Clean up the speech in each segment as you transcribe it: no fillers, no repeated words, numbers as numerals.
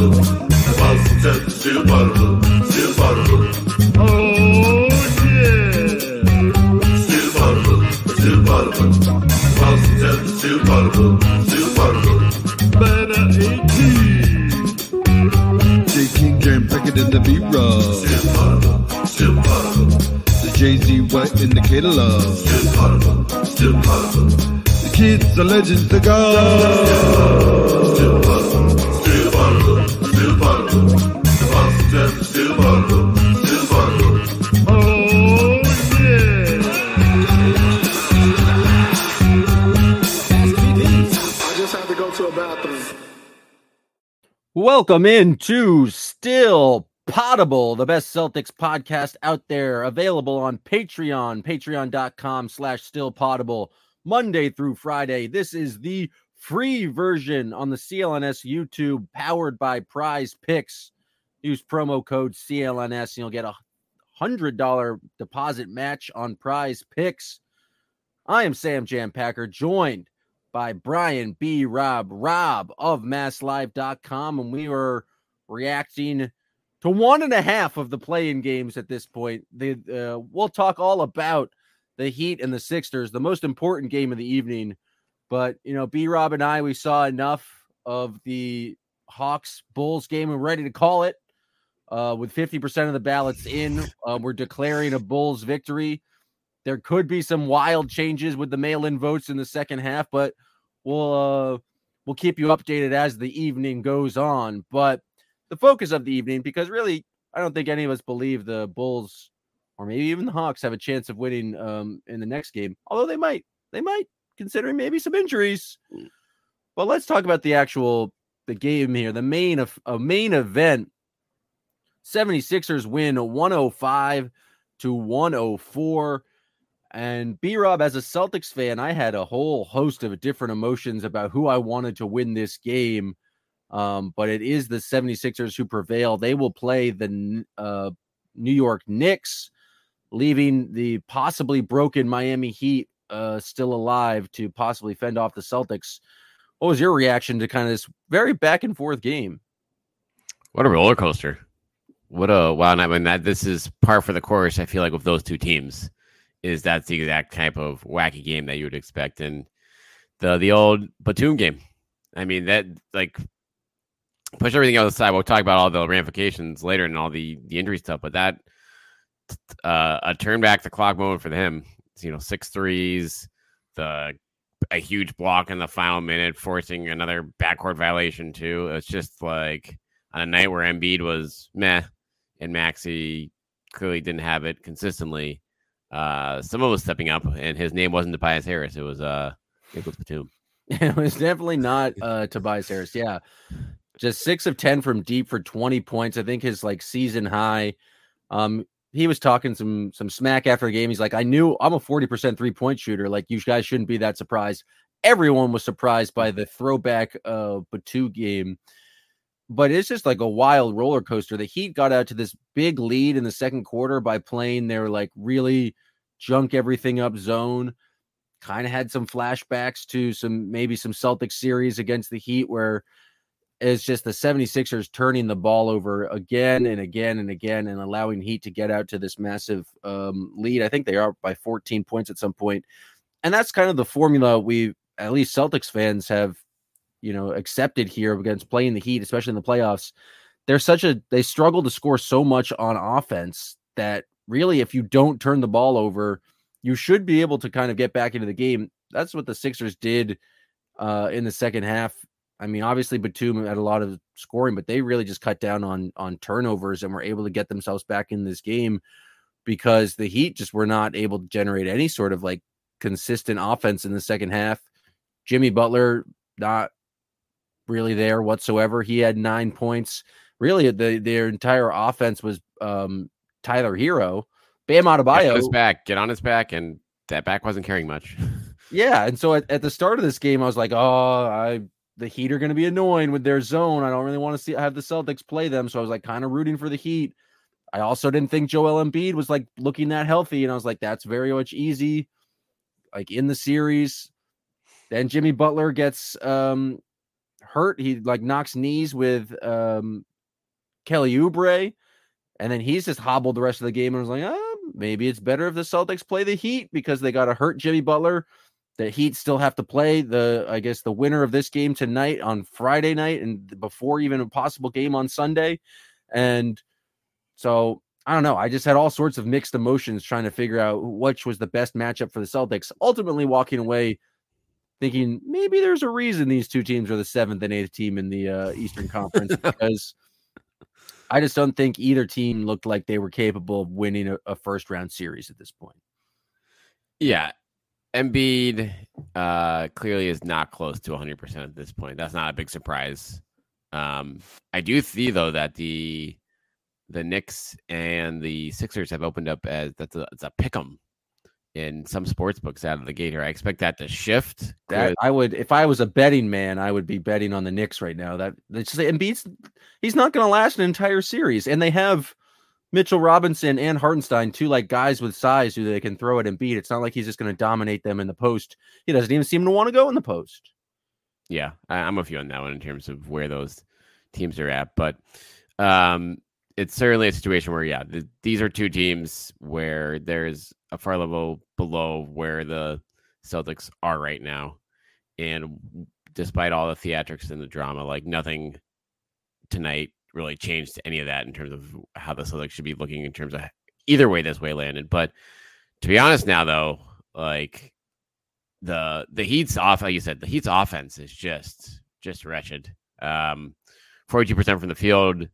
particle. Boston, steel particle. Steel particle. Oh, yeah. Steel particle. Steel particle. Boston, steel particle. Steel particle. Banner 18. J. King Jam, pack it in the B-Roll. Steel particle. Steel particle. The Jay-Z wet in the catalog. Steel particle. Steel particle. The kids are legends to go. Steel particle. Steel particle. Steel particle. Boston, steel particle. Steel particle. Oh, yeah. I just had to go to a bathroom. Welcome into Still Potable, the best Celtics podcast out there, available on Patreon, patreon.com/stillpotable, Monday through Friday. This is the free version on the CLNS YouTube, powered by Prize Picks. Use promo code CLNS and you'll get a $100 deposit match on Prize Picks. I am Sam Jampacker, joined by Brian B. Rob of MassLive.com, and we are reacting to 1.5 of the play-in games at this point. We'll talk all about the Heat and the Sixers, the most important game of the evening. But, B. Rob and I, we saw enough of the Hawks-Bulls game and we're ready to call it. With 50% of the ballots in, we're declaring a Bulls victory. There could be some wild changes with the mail-in votes in the second half, but we'll keep you updated as the evening goes on. But the focus of the evening, because really, I don't think any of us believe the Bulls or maybe even the Hawks have a chance of winning in the next game, although they might, considering maybe some injuries. But let's talk about the game here, the main event. 76ers win 105-104. And B-Rob, as a Celtics fan, I had a whole host of different emotions about who I wanted to win this game. But it is the 76ers who prevail. They will play the New York Knicks, leaving the possibly broken Miami Heat still alive to possibly fend off the Celtics. What was your reaction to kind of this very back and forth game? What a roller coaster. What a wild night. I mean, this is par for the course, I feel like, with those two teams. That's the exact type of wacky game that you would expect in the old Batum game. I mean, that, like, push everything else aside. We'll talk about all the ramifications later and all the injury stuff, but that a turn back the clock moment for him, 6 threes, a huge block in the final minute, forcing another backcourt violation too. It's just like on a night where Embiid was meh and Maxey clearly didn't have it consistently. Someone was stepping up, and his name wasn't Tobias Harris. It was Nicholas Batum. It was definitely not Tobias Harris. Yeah, just 6 of 10 from deep for 20 points. I think his season high. He was talking some smack after the game. He's like, I knew I'm a 40% 3-point shooter. Like, you guys shouldn't be that surprised. Everyone was surprised by the throwback Batum game. But it's just like a wild roller coaster. The Heat got out to this big lead in the second quarter by playing their really junk everything up zone. Kind of had some flashbacks to maybe some Celtics series against the Heat where it's just the 76ers turning the ball over again and again and again and allowing Heat to get out to this massive lead. I think they are up by 14 points at some point. And that's kind of the formula at least Celtics fans have accepted here against playing the Heat, especially in the playoffs. They struggle to score so much on offense that really, if you don't turn the ball over, you should be able to kind of get back into the game. That's what the Sixers did in the second half. I mean, obviously Batum had a lot of scoring, but they really just cut down on turnovers and were able to get themselves back in this game because the Heat just were not able to generate any sort of consistent offense in the second half. Jimmy Butler, not really there whatsoever. He had 9 points. Really, their entire offense was Tyler Hero. Bam Adebayo get on his back, and that back wasn't carrying much. Yeah, and so at the start of this game, I was like, the Heat are going to be annoying with their zone. I don't really want to have the Celtics play them, so I was kind of rooting for the Heat. I also didn't think Joel Embiid was looking that healthy, and I was like, that's very much easy, in the series. Then Jimmy Butler gets hurt. He like knocks knees with Kelly Oubre, and then he's just hobbled the rest of the game. And was like, maybe it's better if the Celtics play the Heat because they got to hurt Jimmy Butler. The Heat still have to play the winner of this game tonight on Friday night and before even a possible game on Sunday. And so I don't know. I just had all sorts of mixed emotions trying to figure out which was the best matchup for the Celtics, ultimately walking away thinking maybe there's a reason these two teams are the 7th and 8th team in the Eastern Conference because I just don't think either team looked like they were capable of winning a first round series at this point. Yeah. Embiid clearly is not close to 100% at this point. That's not a big surprise. I do see though that the Knicks and the Sixers have opened up as it's a pick'em in some sports books out of the gate here. I expect that to shift. That I would, if I was a betting man, I would be betting on the Knicks right now. Embiid's he's not going to last an entire series, and they have Mitchell Robinson and Hartenstein, two like guys with size who they can throw at Embiid. It's not like he's just going to dominate them in the post. He doesn't even seem to want to go in the post. Yeah, I'm with you on that one in terms of where those teams are at. But it's certainly a situation where, these are two teams where there's a far level below where the Celtics are right now. And despite all the theatrics and the drama, like nothing tonight really changed any of that in terms of how the Celtics should be looking in terms of either way this way landed. But to be honest now, though, like the Heat's off, like you said, the Heat's offense is just wretched. 42% from the field,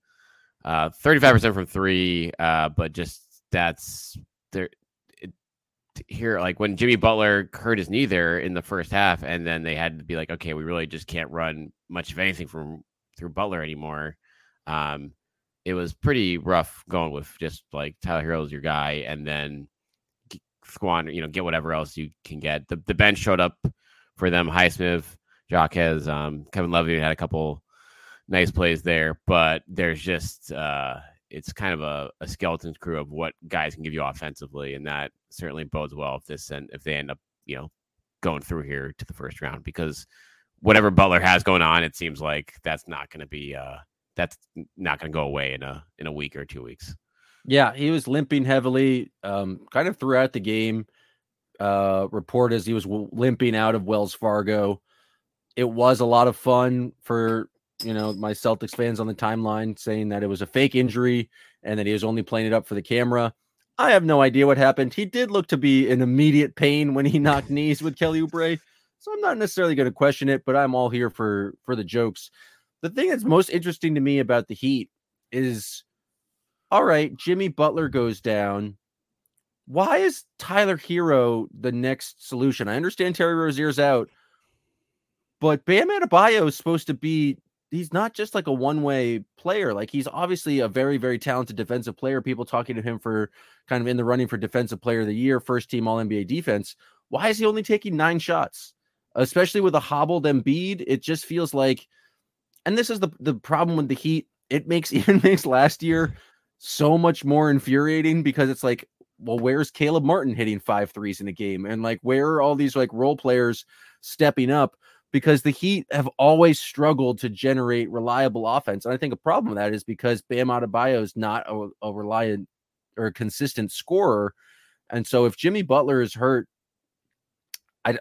35% from three, but just that's there. Here, like when Jimmy Butler hurt his knee there in the first half, and then they had to be like, okay, we really just can't run much of anything through Butler anymore. It was pretty rough going with just like Tyler Hero's your guy, and then squander, get whatever else you can get. The bench showed up for them. Highsmith, Jaquez, Kevin Love had a couple nice plays there, but there's just it's kind of a skeleton crew of what guys can give you offensively, and that certainly bodes well if they end up going through here to the first round, because whatever Butler has going on, it seems like that's not going to go away in a week or 2 weeks. Yeah, he was limping heavily, kind of throughout the game. Report as he was limping out of Wells Fargo. It was a lot of fun for my Celtics fans on the timeline saying that it was a fake injury and that he was only playing it up for the camera. I have no idea what happened. He did look to be in immediate pain when he knocked knees with Kelly Oubre, so I'm not necessarily going to question it, but I'm all here for the jokes. The thing that's most interesting to me about the Heat is, all right, Jimmy Butler goes down. Why is Tyler Hero the next solution? I understand Terry Rozier's out, but Bam Adebayo is supposed to be, he's not just like a one-way player. Like he's obviously a very, very talented defensive player. People talking to him for kind of in the running for defensive player of the year, first team all NBA defense. Why is he only taking 9 shots? Especially with a hobbled Embiid, it just feels like, and this is the problem with the Heat. It makes last year so much more infuriating because it's like, well, where's Caleb Martin hitting 5 threes in a game? And like, where are all these like role players stepping up? Because the Heat have always struggled to generate reliable offense. And I think a problem with that is because Bam Adebayo is not a reliant or a consistent scorer. And so if Jimmy Butler is hurt, and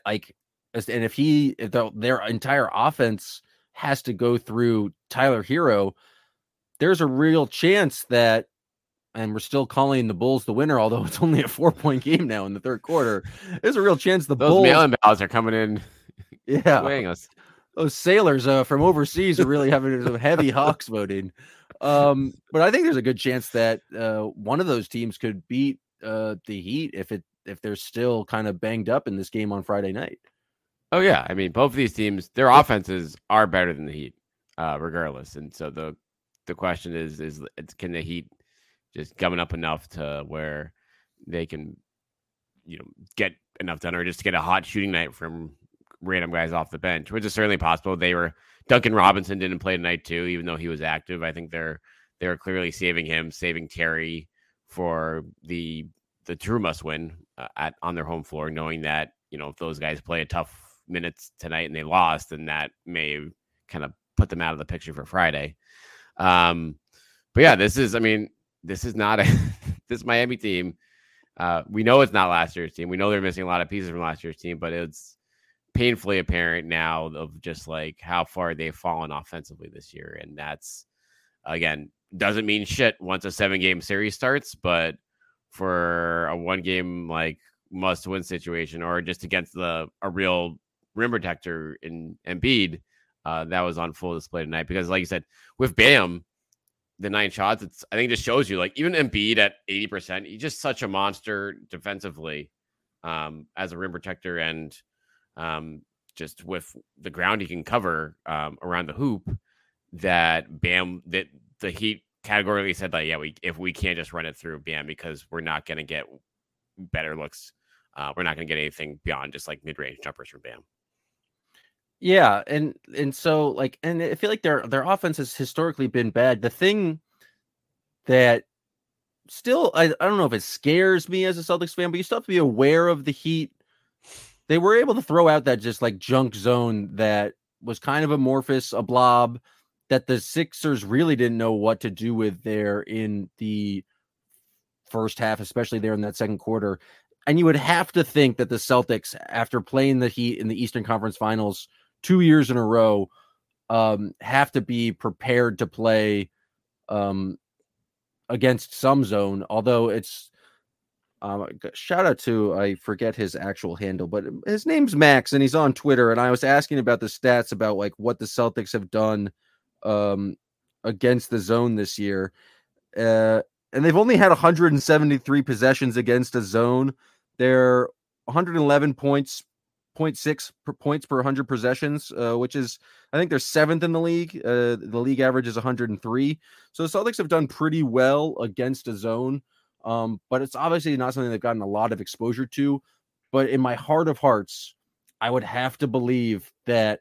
if their entire offense has to go through Tyler Hero, there's a real chance that, and we're still calling the Bulls the winner, although it's only a 4-point game now in the third quarter. There's a real chance those Bulls mail-in ballots are coming in. Yeah, weighing us. Those sailors from overseas are really having some heavy Hawks voting. But I think there's a good chance that one of those teams could beat the Heat if they're still kind of banged up in this game on Friday night. Oh yeah, I mean both of these teams, their offenses are better than the Heat, regardless. And so the question is can the Heat just gumming up enough to where they can, get enough done, or just get a hot shooting night from random guys off the bench, which is certainly possible. Duncan Robinson didn't play tonight too, even though he was active. I think they're clearly saving Terry for the true must win on their home floor, knowing that if those guys play a tough minutes tonight and they lost, then that may kind of put them out of the picture for Friday. But yeah, this is not this Miami team. We know it's not last year's team. We know they're missing a lot of pieces from last year's team, but it's painfully apparent now of just like how far they've fallen offensively this year. And that's, again, doesn't mean shit once a 7-game series starts, but for a 1-game like must-win situation or just against a real rim protector in Embiid, that was on full display tonight. Because like you said, with Bam, the 9 shots, I think it just shows you, like, even Embiid at 80%, he's just such a monster defensively as a rim protector, and just with the ground he can cover around the hoop, that Bam, that the Heat categorically said, like, yeah, if we can't just run it through Bam, because we're not going to get better looks. We're not going to get anything beyond just like mid-range jumpers from Bam. Yeah, and so like, and I feel like their offense has historically been bad. The thing that still, I don't know if it scares me as a Celtics fan, but you still have to be aware of the Heat. They were able to throw out that just like junk zone that was kind of amorphous, a blob that the Sixers really didn't know what to do with there in the first half, especially there in that second quarter. And you would have to think that the Celtics, after playing the Heat in the Eastern Conference Finals 2 years in a row, have to be prepared to play against some zone. Although it's shout out to, I forget his actual handle, but his name's Max, and he's on Twitter. And I was asking about the stats about like what the Celtics have done against the zone this year, and they've only had 173 possessions against a zone. They're 111 points, 0.6 points per 100 possessions, which is, I think they're 7th in the league. The league average is 103. So the Celtics have done pretty well against a zone, but it's obviously not something they've gotten a lot of exposure to. But in my heart of hearts, I would have to believe that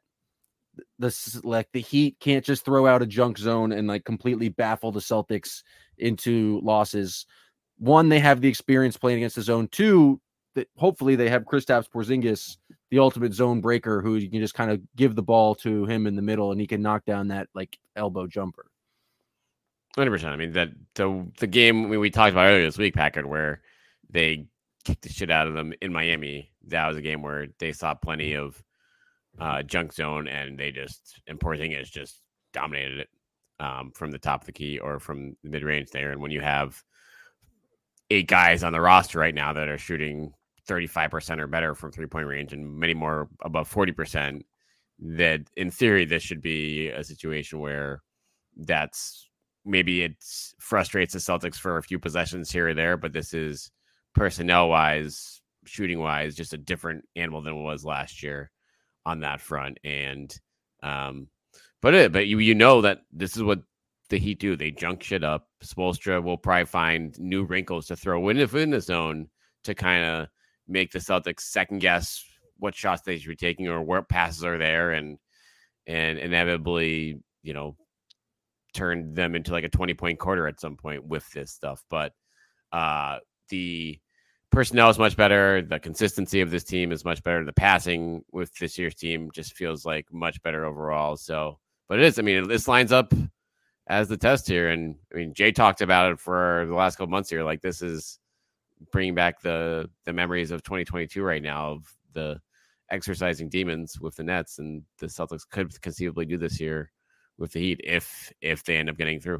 the Heat can't just throw out a junk zone and like completely baffle the Celtics into losses. One, they have the experience playing against the zone. Two, that hopefully they have Kristaps Porzingis, the ultimate zone breaker, who you can just kind of give the ball to him in the middle and he can knock down that like elbow jumper. 100%. I mean, that the game we talked about earlier this week, Packard, where they kicked the shit out of them in Miami. That was a game where they saw plenty of junk zone, and Porzingis just dominated it from the top of the key or from the mid range there. And when you have 8 guys on the roster right now that are shooting 35% or better from 3-point range, and many more above 40%, that in theory, this should be a situation where maybe it frustrates the Celtics for a few possessions here or there, but this is personnel wise, shooting wise, just a different animal than it was last year on that front. And, but you know that this is what the Heat do. They junk shit up. Spoelstra will probably find new wrinkles to throw in the zone to kind of make the Celtics second guess what shots they should be taking or what passes are there, and inevitably, turn them into like a 20-point quarter at some point with this stuff. But the personnel is much better. The consistency of this team is much better. The passing with this year's team just feels like much better overall. So, but it is, this lines up as the test here. And Jay talked about it for the last couple months here. Like, this is bringing back the memories of 2022 right now, of the exercising demons with the Nets, and the Celtics could conceivably do this year with the Heat if they end up getting through.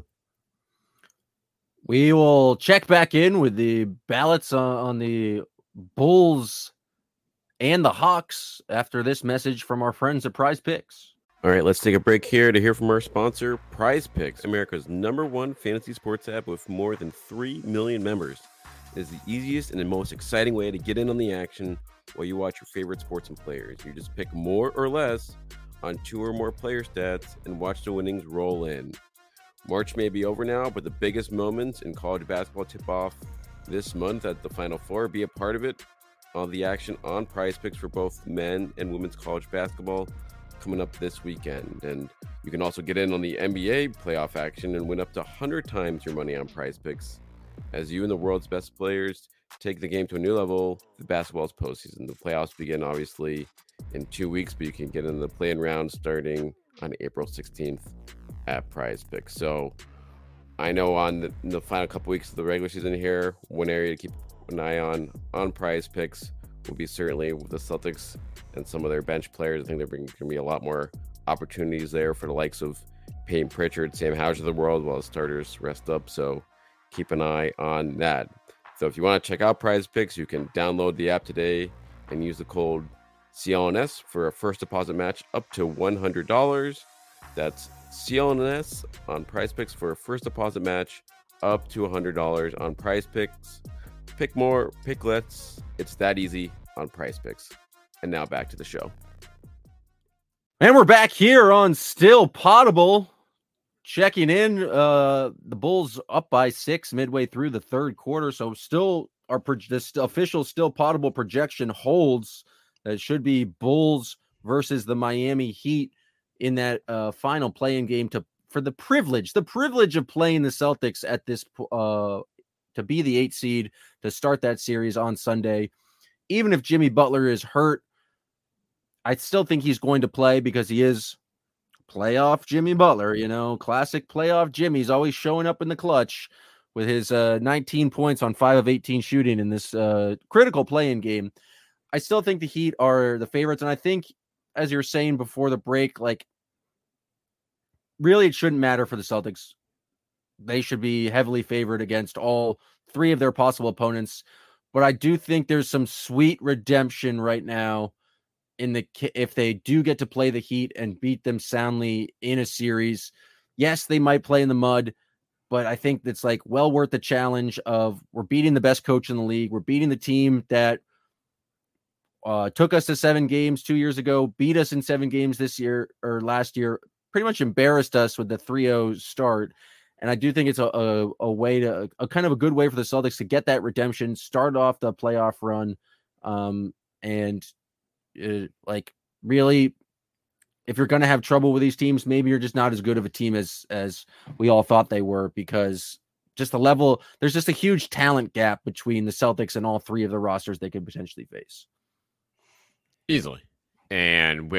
We will check back in with the ballots on the Bulls and the Hawks after this message from our friends at Prize Picks. All right, let's take a break here to hear from our sponsor, Prize Picks, America's #1 fantasy sports app with more than 3 million members. It is the easiest and the most exciting way to get in on the action while you watch your favorite sports and players. You just pick more or less on 2 or more player stats and watch the winnings roll in. March may be over now, but the biggest moments in college basketball tip off this month at the Final Four. Be a part of it. All the action on Prize Picks for both men and women's college basketball coming up this weekend. And you can also get in on the NBA playoff action and win up to 100 times your money on Prize Picks as you and the world's best players take the game to a new level. The basketball's postseason. The playoffs begin obviously in 2 weeks, but you can get in the play-in round starting on April 16th at Prize Picks. So I know on the final couple weeks of the regular season here, one area to keep an eye on Prize Picks will be certainly with the Celtics and some of their bench players. I think there going to be a lot more opportunities there for the likes of Peyton Pritchard, Sam Hauser of the world, while the starters rest up. So keep an eye on that. So if you want to check out Prize Picks, you can download the app today and use the code CLNS for a first deposit match up to $100. That's CLNS on Prize Picks for a first deposit match up to $100 on Prize Picks. Pick more, pick less. It's that easy on Prize Picks. And now back to the show. And we're back here on Still Potable. Checking in, the Bulls up by 6 midway through the third quarter. So still this official Still Potable projection holds. That should be Bulls versus the Miami Heat in that final play-in game for the privilege of playing the Celtics at this to be the 8th seed to start that series on Sunday. Even if Jimmy Butler is hurt, I still think he's going to play because he is playoff Jimmy Butler, classic playoff Jimmy. He's always showing up in the clutch with his 19 points on 5 of 18 shooting in this critical play-in game. I still think the Heat are the favorites. And I think, as you're saying before the break, really it shouldn't matter for the Celtics. They should be heavily favored against all 3 of their possible opponents. But I do think there's some sweet redemption right now if they do get to play the Heat and beat them soundly in a series. Yes, they might play in the mud, but I think it's well worth the challenge of we're beating the best coach in the league. We're beating the team that took us to 7 games 2 years ago, beat us in 7 games this year or last year, pretty much embarrassed us with the 3-0 start. And I do think it's a way to a kind of a good way for the Celtics to get that redemption, start off the playoff run. Really, if you're going to have trouble with these teams, maybe you're just not as good of a team as we all thought they were, because just the level, there's just a huge talent gap between the Celtics and all 3 of the rosters they could potentially face. Easily. And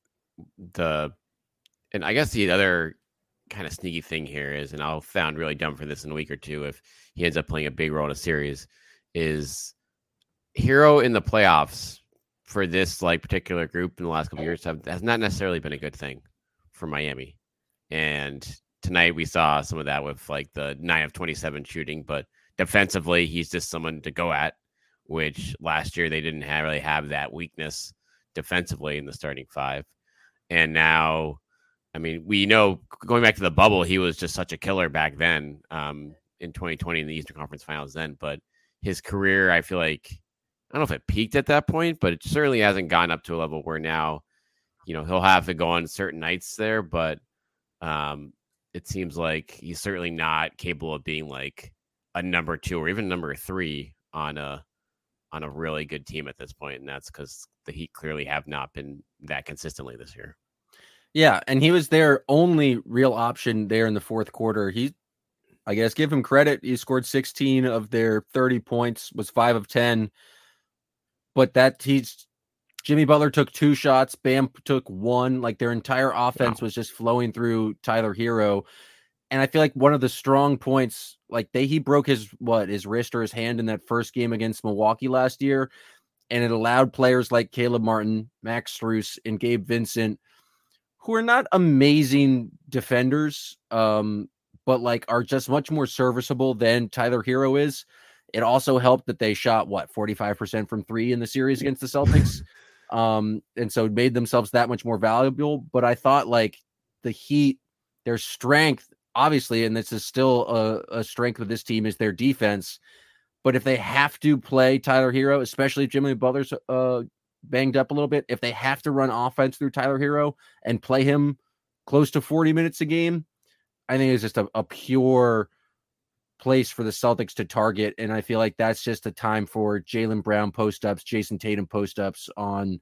I guess the other kind of sneaky thing here is, and I'll sound really dumb for this in a week or two if he ends up playing a big role in a series, is Hero in the playoffs for this particular group in the last couple of years has not necessarily been a good thing for Miami. And tonight we saw some of that with the 9 of 27 shooting, but defensively he's just someone to go at, which last year they didn't really have that weakness defensively in the starting 5. And now, we know going back to the bubble, he was just such a killer back then in 2020 in the Eastern Conference Finals then. But his career, I feel I don't know if it peaked at that point, but it certainly hasn't gone up to a level where now, he'll have to go on certain nights there. But it seems like he's certainly not capable of being a number 2 or even number 3 on a really good team at this point. And that's because the Heat clearly have not been that consistently this year. Yeah, and he was their only real option there in the fourth quarter. I guess, give him credit. He scored 16 of their 30 points, was 5 of 10. But Jimmy Butler took 2 shots. Bam took 1. Their entire offense was just flowing through Tyler Hero. And I feel one of the strong points, he broke his wrist or his hand in that first game against Milwaukee last year. And it allowed players like Caleb Martin, Max Strus, and Gabe Vincent, who are not amazing defenders, but are just much more serviceable than Tyler Hero is. It also helped that they shot 45% from 3 in the series against the Celtics. And so it made themselves that much more valuable. But I thought the Heat, their strength, obviously, and this is still a strength of this team, is their defense. But if they have to play Tyler Hero, especially if Jimmy Butler's banged up a little bit, if they have to run offense through Tyler Hero and play him close to 40 minutes a game, I think it's just a pure place for the Celtics to target. And I feel that's just a time for Jaylen Brown post-ups, Jason Tatum post-ups on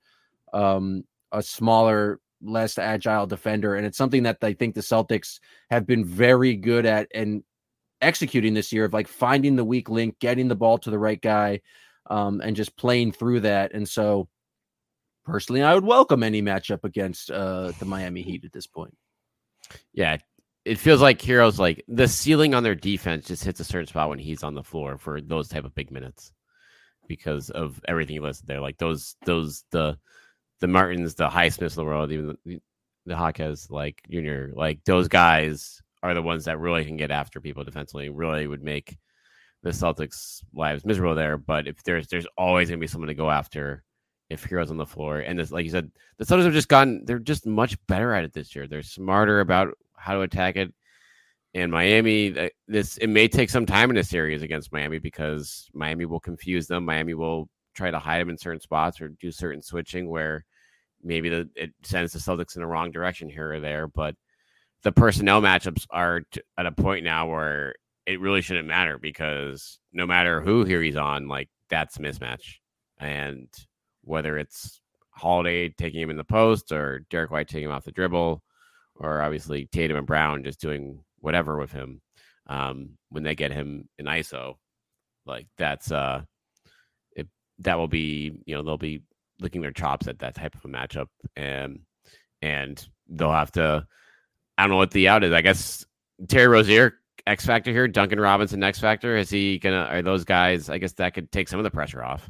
a smaller, less agile defender. And it's something that I think the Celtics have been very good at and executing this year, of finding the weak link, getting the ball to the right guy, and just playing through that. And so personally, I would welcome any matchup against the Miami Heat at this point. Yeah, it feels like Heroes, like the ceiling on their defense just hits a certain spot when he's on the floor for those type of big minutes because of everything you listed there. Like the Martins, the Highsmiths of the world, even the Jaquez, like Junior, like those guys are the ones that really can get after people defensively, really would make the Celtics' lives miserable there. But if there's always going to be someone to go after if Heroes on the floor. And this, like you said, the Celtics have they're just much better at it this year. They're smarter about how to attack it. And Miami, it may take some time in a series against Miami because Miami will confuse them. Miami will try to hide them in certain spots or do certain switching where maybe it sends the Celtics in the wrong direction here or there. But the personnel matchups are at a point now where it really shouldn't matter because no matter who here he's on, like that's a mismatch. And whether it's Holiday taking him in the post or Derek White taking him off the dribble, or obviously Tatum and Brown just doing whatever with him when they get him in ISO, like that's that will be, they'll be licking their chops at that type of a matchup, and they'll have to, I don't know what the out is. I guess Terry Rozier X factor here, Duncan Robinson X factor. Are those guys? I guess that could take some of the pressure off.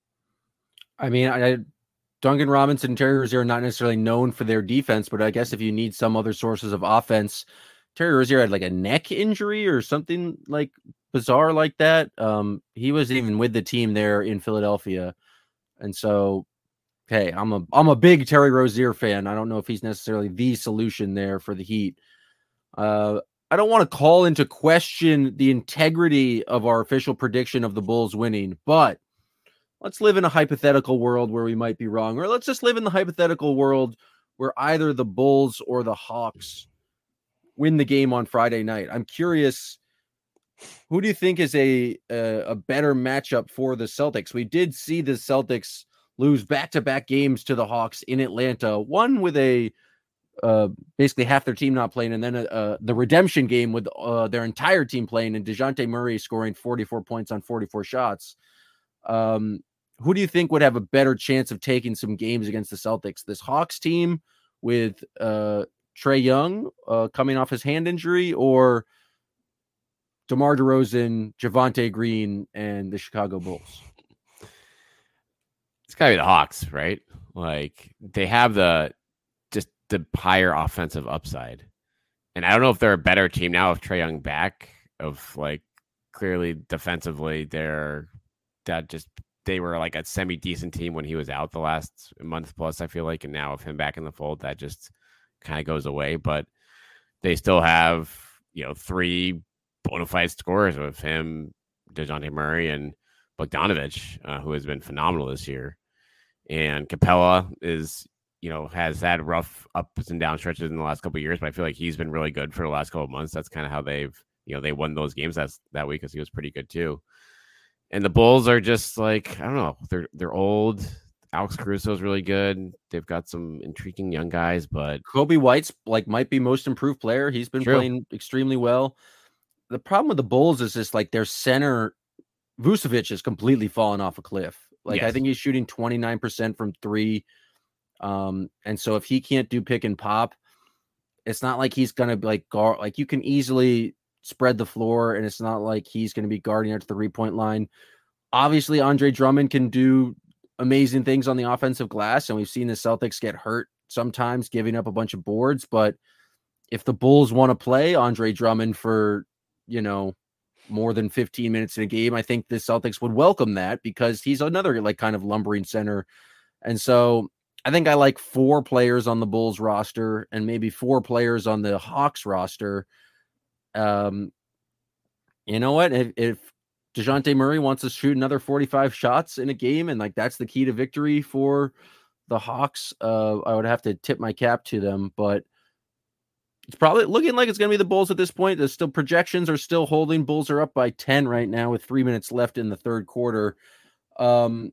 I mean, Duncan Robinson and Terry Rozier are not necessarily known for their defense, but I guess if you need some other sources of offense, Terry Rozier had like a neck injury or something like bizarre like that. He was even with the team there in Philadelphia. And so, hey, I'm a big Terry Rozier fan. I don't know if he's necessarily the solution there for the Heat. I don't want to call into question the integrity of our official prediction of the Bulls winning, but let's live in a hypothetical world where we might be wrong, or let's just live in the hypothetical world where either the Bulls or the Hawks win the game on Friday night. I'm curious, who do you think is a better matchup for the Celtics? We did see the Celtics lose back-to-back games to the Hawks in Atlanta, one with a basically half their team not playing, and then the redemption game with their entire team playing, and DeJounte Murray scoring 44 points on 44 shots. Who do you think would have a better chance of taking some games against the Celtics? This Hawks team with Trae Young coming off his hand injury, or DeMar DeRozan, Javonte Green, and the Chicago Bulls? It's gotta be the Hawks, right? Like they have the higher offensive upside, and I don't know if they're a better team now with Trae Young back. Of like clearly defensively, they were like a semi-decent team when he was out the last month plus, I feel like. And now with him back in the fold, that just kind of goes away. But they still have, three bona fide scorers with him, DeJounte Murray, and Bogdanovic, who has been phenomenal this year. And Capella has had rough ups and down stretches in the last couple of years, but I feel like he's been really good for the last couple of months. That's kind of how they won those games that week because he was pretty good too. And the Bulls are just like, I don't know, they're old. Alex Caruso is really good. They've got some intriguing young guys, but Kobe White's might be most improved player. He's been playing extremely well. The problem with the Bulls is just like their center Vucevic has completely fallen off a cliff. Like I think he's shooting 29% from three. And so if he can't do pick and pop, it's not like he's gonna guard. Like you can easily spread the floor, and it's not like he's going to be guarding at the 3-point line. Obviously, Andre Drummond can do amazing things on the offensive glass, and we've seen the Celtics get hurt sometimes giving up a bunch of boards. But if the Bulls want to play Andre Drummond for, more than 15 minutes in a game, I think the Celtics would welcome that because he's another kind of lumbering center. And so I think I like 4 players on the Bulls roster and maybe 4 players on the Hawks roster. You know what? If DeJounte Murray wants to shoot another 45 shots in a game, and that's the key to victory for the Hawks, I would have to tip my cap to them. But it's probably looking like it's going to be the Bulls at this point. There's still projections are still holding. Bulls are up by 10 right now with 3 minutes left in the third quarter. They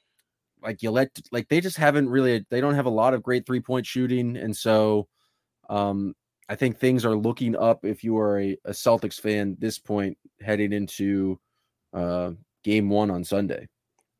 just haven't really. They don't have a lot of great 3-point shooting, and so I think things are looking up if you are a Celtics fan at this point heading into game 1 on Sunday.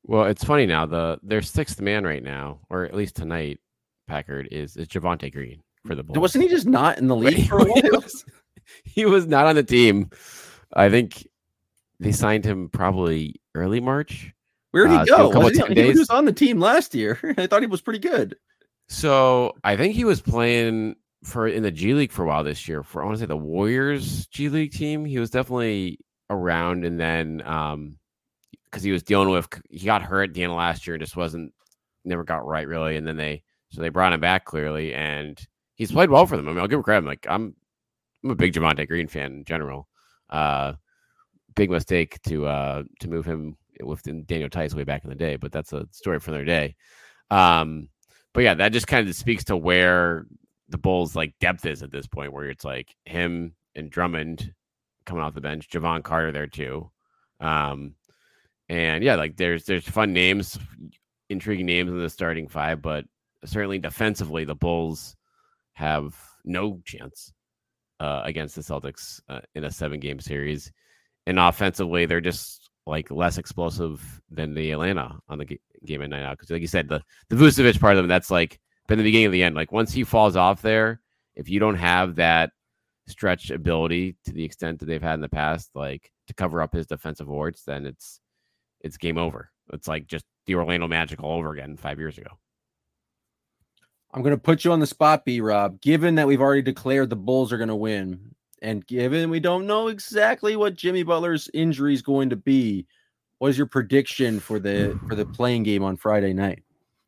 Well, it's funny now. Their sixth man right now, or at least tonight, Packard is Javonte Green for the Bulls. Wasn't he just not in the league for a while? He was not on the team. I think they signed him probably early March. Where'd he so go? a couple Wasn't of he days. was on the team last year. I thought he was pretty good. So I think he was playing in the G League for a while this year. For I want to say the Warriors G League team. He was definitely around, and then because he was dealing with he got hurt at the end of last year and just never got right really, and then they brought him back clearly, and he's played well for them. I mean, I'll give him credit. Like I'm a big Javonte Green fan in general. Big mistake to move him with Daniel Tice way back in the day, but that's a story for another day. But yeah, that just kind of speaks to where the Bulls like depth is at this point, where it's like him and Drummond coming off the bench, Javon Carter there too. And yeah, like there's fun names, intriguing names in the starting five, but certainly defensively, the Bulls have no chance against the Celtics in a 7-game series. And offensively, they're just like less explosive than the Atlanta on the game at night out. Because like you said, the Vucevic part of them, that's like been the beginning of the end. Like once he falls off there, if you don't have that stretch ability to the extent that they've had in the past, like to cover up his defensive warts, then it's game over. It's like just the Orlando Magic all over again 5 years ago. I'm going to put you on the spot, B-Rob. Given that we've already declared the Bulls are going to win, and given we don't know exactly what Jimmy Butler's injury is going to be, what is your prediction for the playing game on Friday night?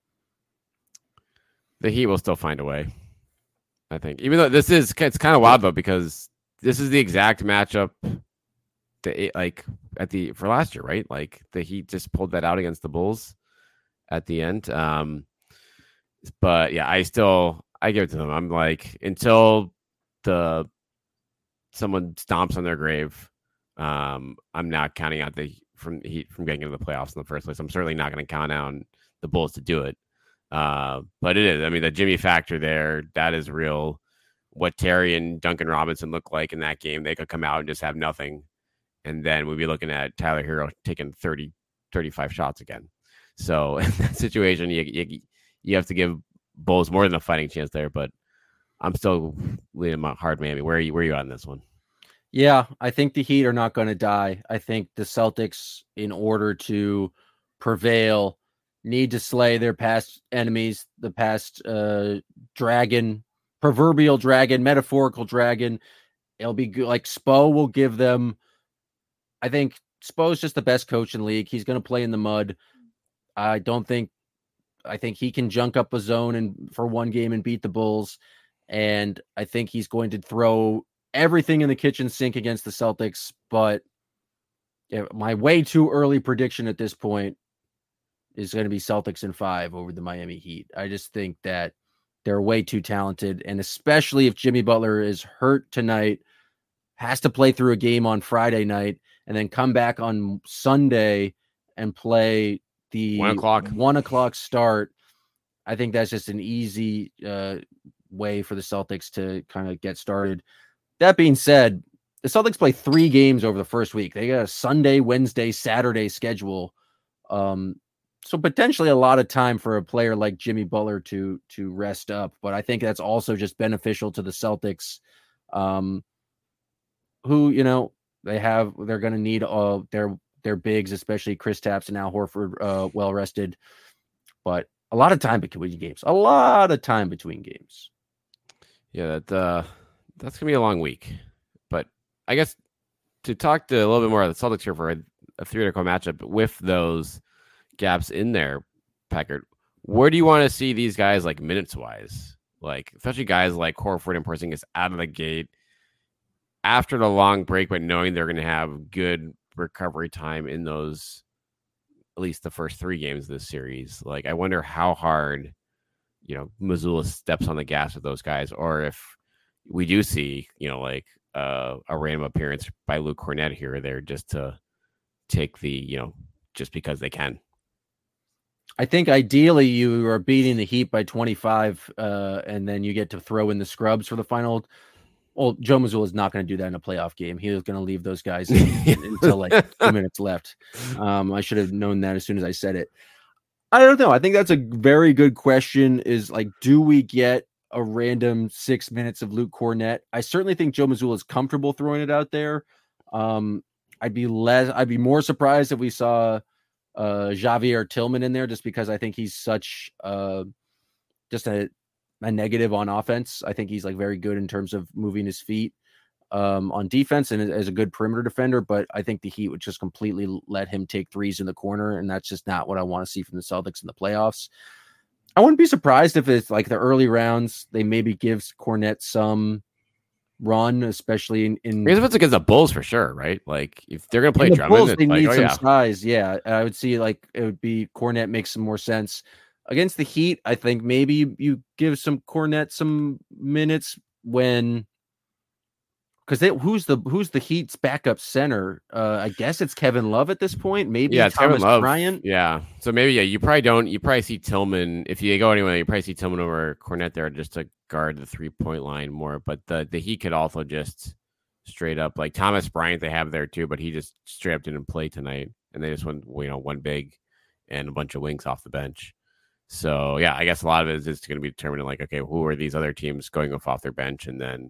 The Heat will still find a way, I think. Even though it's kind of wild though, because this is the exact matchup for last year, right? Like the Heat just pulled that out against the Bulls at the end. But yeah, I give it to them. I'm like, until someone stomps on their grave, I'm not counting out the Heat from getting into the playoffs in the first place. I'm certainly not going to count on the Bulls to do it. But it is. I mean, the Jimmy factor there, that is real. What Terry and Duncan Robinson look like in that game, they could come out and just have nothing. And then we'd be looking at Tyler Hero taking 30, 35 shots again. So in that situation, you have to give Bulls more than a fighting chance there. But I'm still leaning my hard Miami. Where are you on this one? Yeah, I think the Heat are not going to die. I think the Celtics, in order to prevail, need to slay their past enemies, the past dragon, proverbial dragon, metaphorical dragon. It'll be good. Like Spo will give them. I think Spo's just the best coach in the league. He's going to play in the mud. I think he can junk up a zone for one game and beat the Bulls. And I think he's going to throw everything in the kitchen sink against the Celtics. But my way too early prediction at this point is going to be Celtics in 5 over the Miami Heat. I just think that they're way too talented. And especially if Jimmy Butler is hurt tonight, has to play through a game on Friday night, and then come back on Sunday and play the 1 o'clock start. I think that's just an easy way for the Celtics to kind of get started. That being said, the Celtics play 3 games over the first week. They got a Sunday, Wednesday, Saturday schedule. So potentially a lot of time for a player like Jimmy Butler to rest up. But I think that's also just beneficial to the Celtics, who, they're going to need their bigs, especially Kristaps and Al Horford, well rested. But a lot of time between games. Yeah, that's gonna be a long week. But I guess to talk to a little bit more of the Celtics here for a theoretical matchup with those gaps in there, Packard, where do you want to see these guys like minutes wise? Like especially guys like Horford and Porzingis out of the gate after the long break, but knowing they're going to have good recovery time in those, at least the first 3 games of this series. Like I wonder how hard, Missoula steps on the gas with those guys, or if we do see, a random appearance by Luke Cornett here or there just to take the, just because they can. I think ideally you are beating the Heat by 25, and then you get to throw in the scrubs for the final Well, Joe Mazzulla is not going to do that in a playoff game. He was going to leave those guys until like 2 minutes left. I should have known that as soon as I said it. I don't know. I think that's a very good question is like, do we get a random 6 minutes of Luke Kornet? I certainly think Joe Mazzulla is comfortable throwing it out there. I'd be more surprised if we saw Javier Tillman in there just because I think he's such just a negative on offense. I think he's like very good in terms of moving his feet on defense and as a good perimeter defender, but I think the Heat would just completely let him take threes in the corner, and that's just not what I want to see from the Celtics in the playoffs. I wouldn't be surprised if it's like the early rounds, they maybe gives Kornet some run, especially in because if it's against the Bulls for sure, right? Like if they're going to play Drummond, they like, need some size. Yeah, I would see like it would be Kornet makes some more sense. Against the Heat, I think maybe you give some Kornet some minutes when because who's the Heat's backup center? I guess it's Kevin Love at this point. Maybe it's Thomas Kevin Love. Bryant. Yeah, so maybe you probably see Tillman if you go anyway. You probably see Tillman over Kornet there just to guard the 3-point line more. But the Heat could also just straight up like Thomas Bryant they have there too, but he just straight up didn't play tonight, and they just went one big and a bunch of wings off the bench. So, yeah, I guess a lot of it is going to be determining, like, okay, who are these other teams going off their bench? And then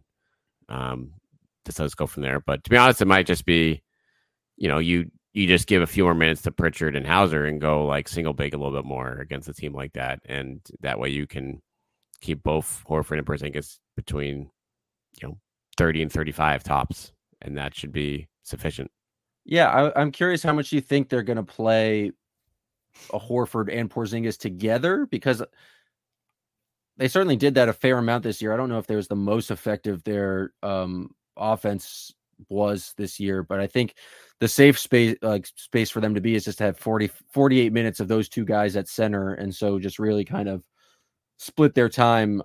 let's go from there. But to be honest, it might just be, you just give a few more minutes to Pritchard and Hauser and go, like, single big a little bit more against a team like that. And that way you can keep both Horford and Porzingis between, 30 and 35 tops. And that should be sufficient. Yeah, I'm curious how much you think they're going to play a Horford and Porzingis together, because they certainly did that a fair amount this year. I don't know if they was the most effective their offense was this year, but I think the safe space for them to be is just to have 48 minutes of those two guys at center. And so just really kind of split their time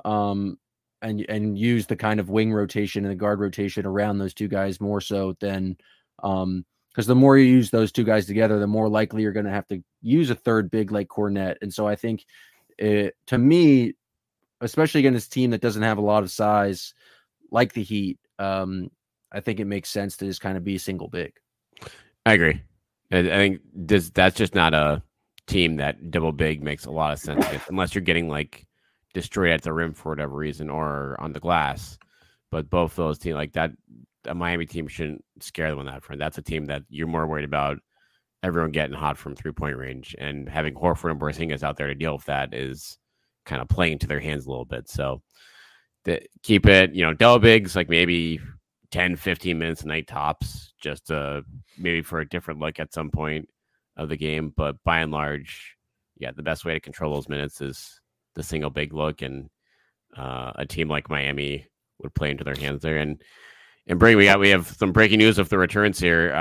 and use the kind of wing rotation and the guard rotation around those two guys more so than because the more you use those two guys together, the more likely you're going to have to use a third big like Kornet. And so I think to me, especially against a team that doesn't have a lot of size like the Heat, I think it makes sense to just kind of be single big. I agree. I think that's just not a team that double big makes a lot of sense unless you're getting like destroyed at the rim for whatever reason or on the glass. But both those teams like that, a Miami team shouldn't scare them on that front. That's a team that you're more worried about everyone getting hot from 3-point range, and having Horford and Porzingis out there to deal with that is kind of playing to their hands a little bit. So keep it, double bigs, like maybe 10, 15 minutes a night tops, just maybe for a different look at some point of the game. But by and large, yeah, the best way to control those minutes is the single big look, and a team like Miami would play into their hands there. And Brady, we have some breaking news of the returns here.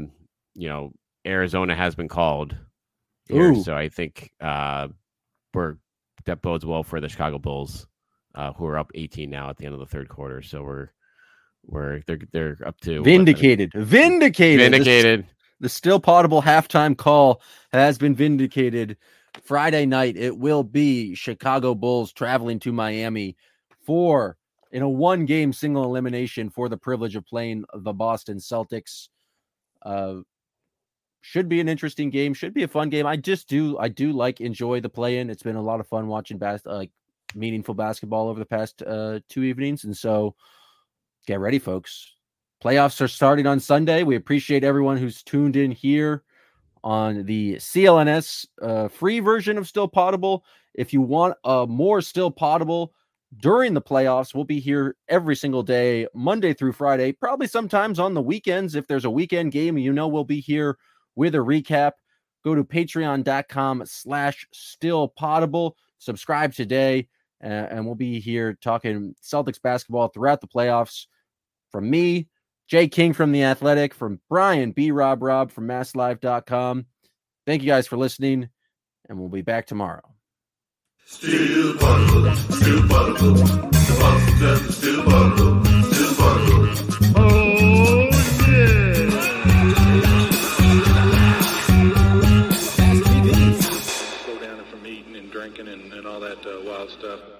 Arizona has been called here, so I think that bodes well for the Chicago Bulls, who are up 18 now at the end of the third quarter. So they're up to vindicated. The still potable halftime call has been vindicated. Friday night, it will be Chicago Bulls traveling to Miami in a one-game single elimination for the privilege of playing the Boston Celtics. Should be an interesting game. Should be a fun game. I do enjoy the play-in. It's been a lot of fun watching meaningful basketball over the past 2 evenings. And so get ready, folks. Playoffs are starting on Sunday. We appreciate everyone who's tuned in here on the CLNS free version of Still Potable. If you want a more Still Potable during the playoffs, we'll be here every single day, Monday through Friday, probably sometimes on the weekends. If there's a weekend game, we'll be here with a recap. Go to patreon.com/stillpotable. Subscribe today, and we'll be here talking Celtics basketball throughout the playoffs. From me, Jay King from The Athletic, from Brian B. Rob from MassLive.com. Thank you guys for listening, and we'll be back tomorrow. Still Potable, Still Potable. The Boston Still Potable, Still Potable. Oh, yeah. Slow down from eating and drinking and all that wild stuff.